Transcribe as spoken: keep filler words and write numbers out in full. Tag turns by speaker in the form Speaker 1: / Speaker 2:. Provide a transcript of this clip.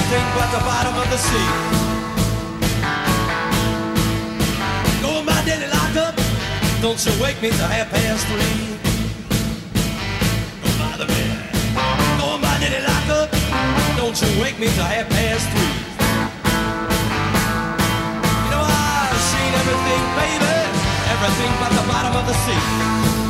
Speaker 1: everything but the bottom of the sea. Go my daily lockup, don't you wake me till half past three. Don't bother me. Go my daily lockup, don't you wake me till half past three. You know I've seen everything, baby, everything but the bottom of the sea.